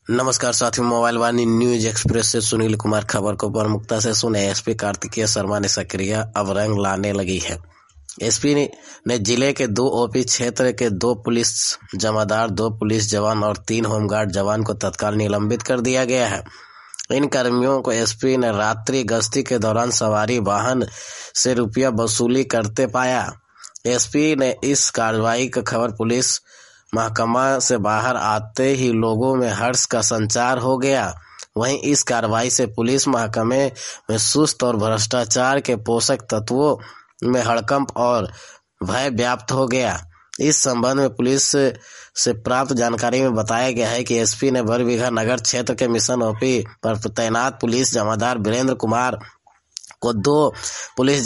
नमस्कार साथियों, मोबाइल वाणी news express से सुनील कुमार। खबर को प्रमुखता से सुने। एसपी कार्तिकेय शर्मा ने सक्रिय अब रंग लाने लगी है। एसपी ने जिले के 2 ओपी क्षेत्र के 2 पुलिस जमादार, 2 पुलिस जवान और 3 होमगार्ड जवान को तत्काल निलंबित कर दिया गया है। इन कर्मियों को एसपी ने रात्रि गश्ती के दौरान सवारी वाहन से रुपया वसूली करते पाया। एसपी ने इस कार्रवाई की खबर पुलिस महकमा से बाहर आते ही लोगों में हर्ष का संचार हो गया। वहीं इस कार्रवाई से पुलिस महकमे में सुस्त और भ्रष्टाचार के पोषक तत्वों में हड़कंप और भय व्याप्त हो गया। इस संबंध में पुलिस से प्राप्त जानकारी में बताया गया है कि एसपी ने बरबीघा नगर क्षेत्र के मिशन ओपी पर तैनात पुलिस जमादार वीरेंद्र कुमार को 2 पुलिस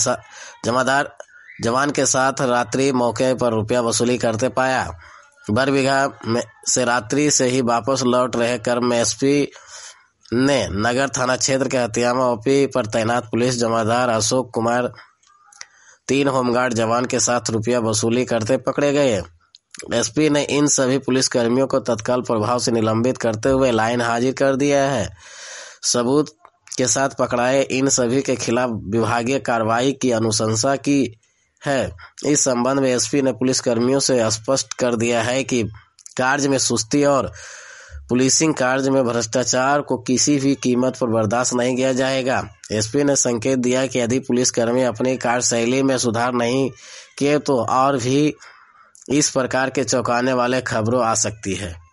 जवान के साथ रात्रि मौके पर रुपया वसूली करते पाया। बरबीघा में से रात्रि से ही वापस लौट रहे कर्म में एसपी ने नगर थाना क्षेत्र के हथियामा ओपी पर तैनात पुलिस जमादार अशोक कुमार 3 होमगार्ड जवान के साथ रुपया वसूली करते पकड़े गए। एसपी ने इन सभी पुलिसकर्मियों को तत्काल प्रभाव से निलंबित करते हुए लाइन हाजिर कर दिया है। सबूत के साथ पकड़ाए इन सभी के खिलाफ विभागीय कार्रवाई की अनुशंसा की है। इस संबंध में एसपी ने पुलिसकर्मियों से स्पष्ट कर दिया है कि कार्य में सुस्ती और पुलिसिंग कार्य में भ्रष्टाचार को किसी भी कीमत पर बर्दाश्त नहीं किया जाएगा। एसपी ने संकेत दिया कि यदि पुलिसकर्मी अपनी कार्यशैली में सुधार नहीं किए तो और भी इस प्रकार के चौंकाने वाले खबरों आ सकती है।